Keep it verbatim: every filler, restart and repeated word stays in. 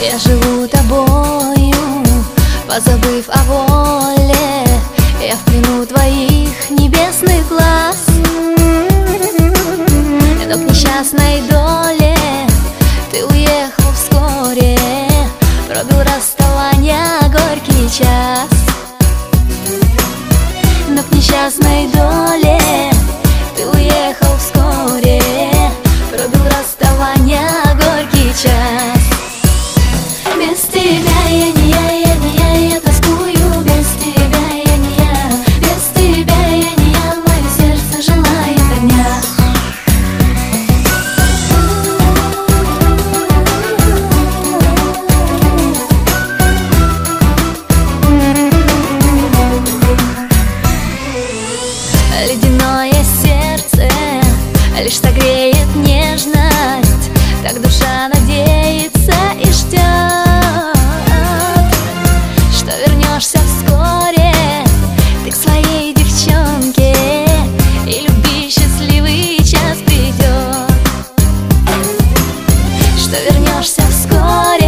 Я живу тобою, позабыв о воле. Я в плену твоих небесных глаз. Но к несчастной доле ты уехал вскоре, пробил расставание горький час. Но к несчастной доле ты уехал вскоре, пробил расставание горький час. Без тебя я не я, я не я, я тоскую. Без тебя я не я, без тебя я не я, мое сердце желает огня. Ледяное сердце лишь согреет нежность, так душа надеется и ждет, что вернешься вскоре ты к своей девчонке, и любви счастливый час придет, что вернешься вскоре.